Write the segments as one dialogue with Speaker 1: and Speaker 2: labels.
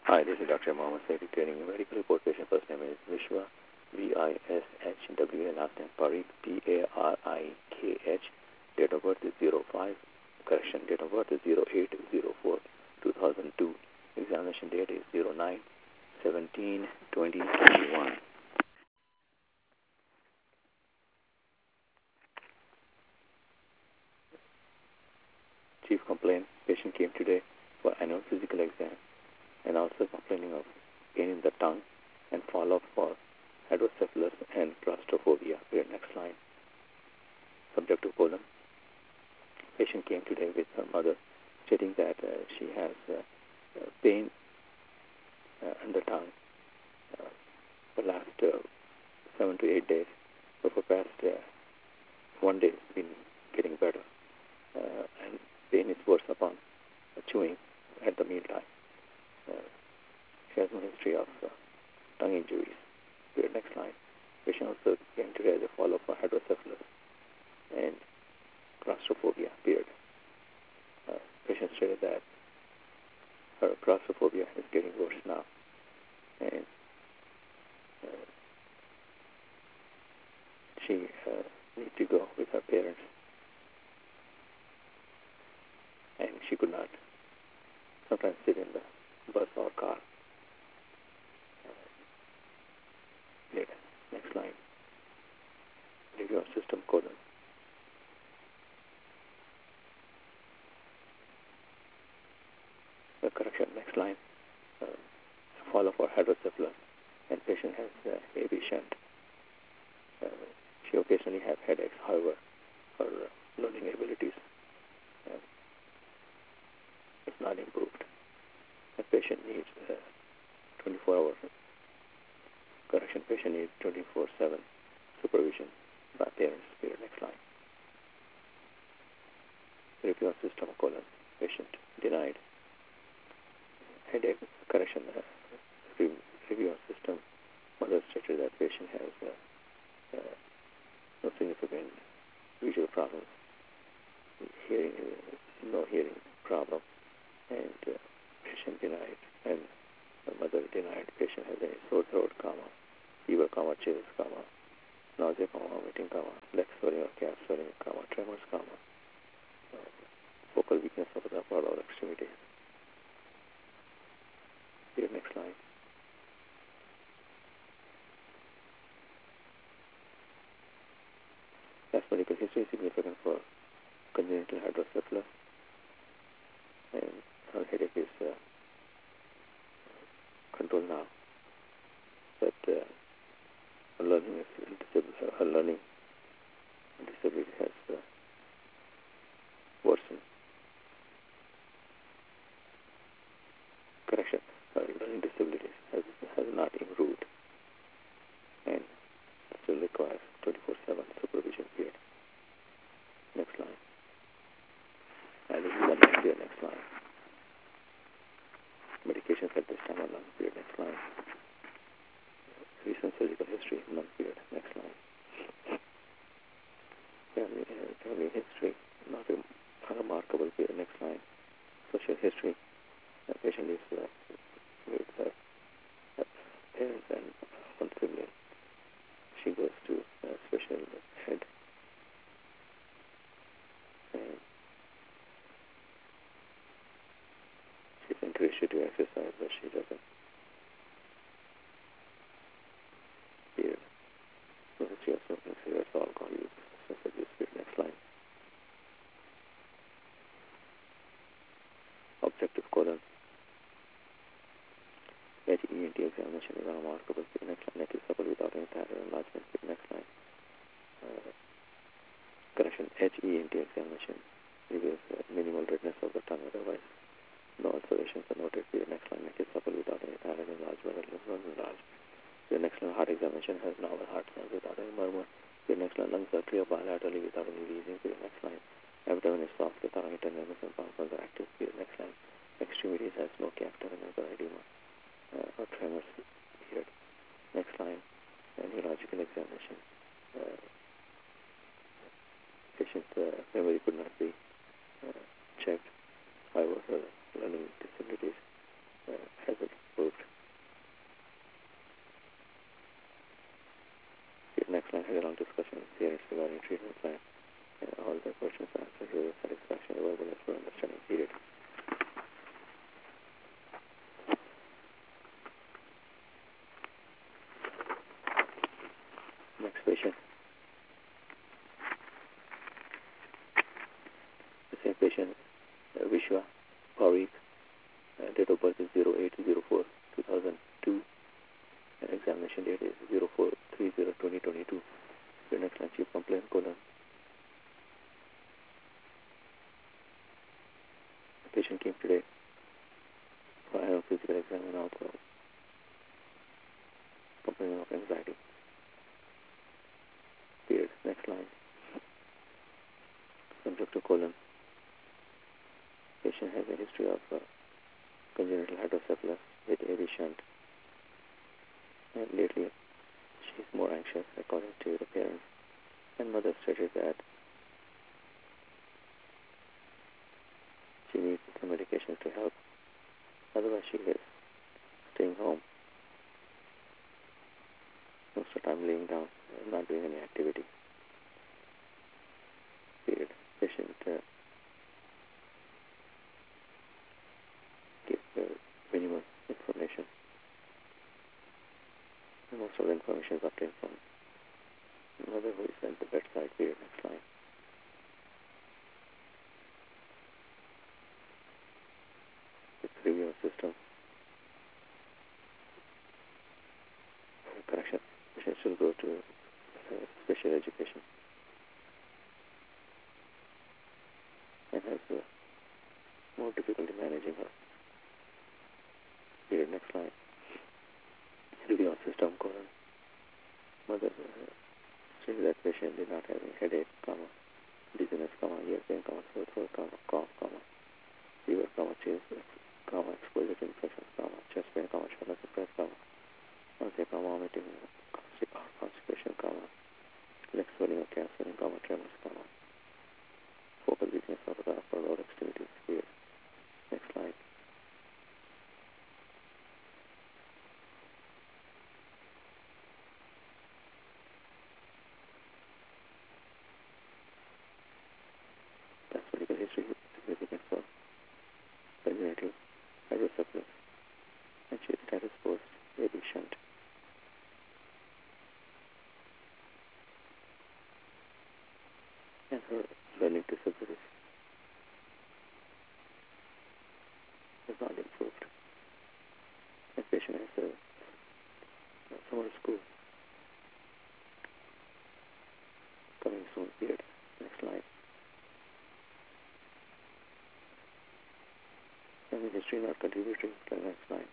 Speaker 1: Hi, this is Dr. Mohammed Said, retaining a medical report. Patient first name is Vishwa, Vishwa, last name Parikh, Parikh. Date of birth is 05, correction, date of birth is 0804, 2002. Examination date is 09/17/2021. Chief complaint, patient came today for annual physical exam and also complaining of pain in the tongue and follow-up for hydrocephalus and claustrophobia. Next line. Subjective colon. Patient came today with her mother stating that she has pain in the tongue for the last 7 to 8 days. But for past 1 day, it's been getting better. And pain is worse upon chewing at the mealtime. She has no history of tongue injuries. Next line. Patient also came today as a follow-up for hydrocephalus and claustrophobia. Patient stated that her claustrophobia is getting worse now, and she needs to go with her parents, and she could not sometimes sit in the bus or car. Next line. Review of system colon. Correction. Next line. Follow for hydrocephalus, and patient has AB shunt. She occasionally has headaches. However, her learning abilities is not improved. The patient needs 24 hours. Correction. Patient needs 24/7 supervision by parents. Next line. Review of system colon. Patient denied. Headache. Correction. Review of system. Mother stated that patient has no significant visual problems, hearing, no hearing problem, and patient denied, and the mother denied patient has any sore throat, fever, chills, nausea, vomiting, leg swelling or calf swelling, tremors, focal weakness of the upper or lower extremities. Next line. Past medical history is significant for congenital hydrocephalus, and her headache is controlled now. But her learning disability has worsened. Correction. Her learning disability has not improved and still requires 24/7 supervision. Next line. And this is the next line. Medications at this time are none. Next line. Recent surgical history, none. Next line. Family history, not remarkable. Next line. Social history. The patient is with her parents and one sibling. She goes to special ed, and she's encouraged to exercise, but she doesn't. No history of smoking cigarettes or alcohol use. Next line. Objective colon. HENT examination is unremarkable. Next line. Neck is supple without any thyroid enlargement. Next line. Correction. HENT examination reveals minimal redness of the tongue. Otherwise, no ulcerations are noted. Next line. Neck is supple without any thyroid enlargement. Next line. Heart examination has normal heart sounds without any murmur. Next line. Lungs are clear bilaterally without any wheezing. Next line. Abdomen is soft without any tenderness and pulses are active. Next line. Extremities has no captor and edema or tremors. Next line. Neurological examination. Patient's memory could not be checked. However, her learning disabilities has improved. Patient Vishwa Parikh, date of birth is 08/04/2002, and examination date is 04/30/2022. Your next line, chief complaint, colon. The patient came today for annual physical exam and also complaining of anxiety. Period. Next line. Subject to colon. Patient has a history of congenital hydrocephalus with AV shunt, and lately she is more anxious according to the parents, and mother stated that she needs some medications to help. Otherwise, she is staying home most of the time, laying down and not doing any activity. Period. Patient gives minimal information. And most of the information is obtained from mother who is at the bedside. Period. Next line. It's review of system. Correction. Patient should go to special education and has more difficulty managing her. Period. Next line. Review of system, colon. Mother stated that patient did not have any headache, dizziness, ear pain, sore throat, cough, fever, chills, exposure to infections, chest pain, shoulder suppressed, nausea, vomiting, constipation, leg swelling or calf swelling, tremors, focal weakness of the upper lower extremities. Period. Next slide. That's medical history significant for congenital hydrocephalus, and she is status post AV shunt. And her learning disabilities has not improved. The patient has summer school coming soon. Period. Next slide. Family history not contributing to the next line.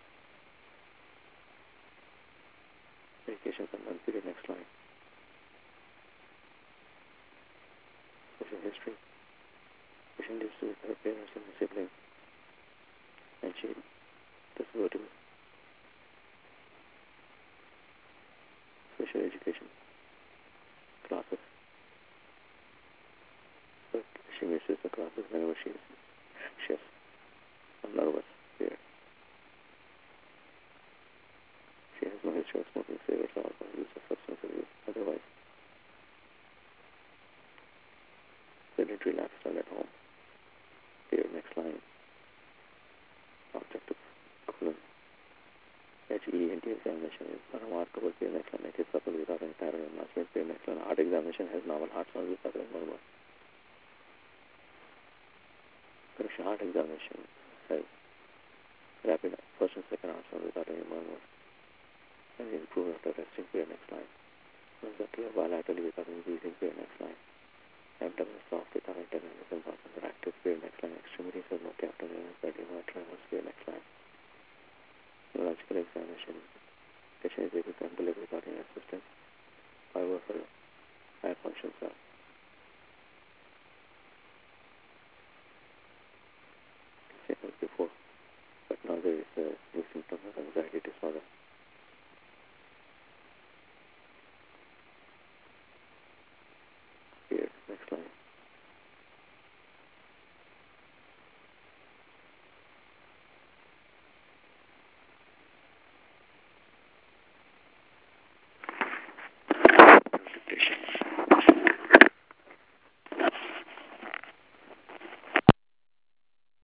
Speaker 1: Medications and one. Period. Next line. Social history. Patient lives with her parents and her siblings, and she does go to special education classes, but she misses the classes whenever she is anxious or nervous. Here, she has no history of smoking cigarettes or use of substance abuse. Otherwise, sedentary lifestyle at home. Here, next line. Objective colon. HENT examination is unremarkable. Here, next line. It is supple without any pattern enlargement. Here, next line. Heart examination has normal heart sounds without any murmur. Correction. Heart examination has rapid first and second heart sounds without any murmur, and improved after resting. Here, next line. Lungs are clear bilaterally without any breathing. Here, next line. Abdomen soft without internal muscles are active. Here, next line. Extremities have no captain and pedima tremors. Here, next line. Neurological examination. Patient is able to ambulate without any assistance. However, her eye functions are same as before, but now there is a new symptom of anxiety disorder.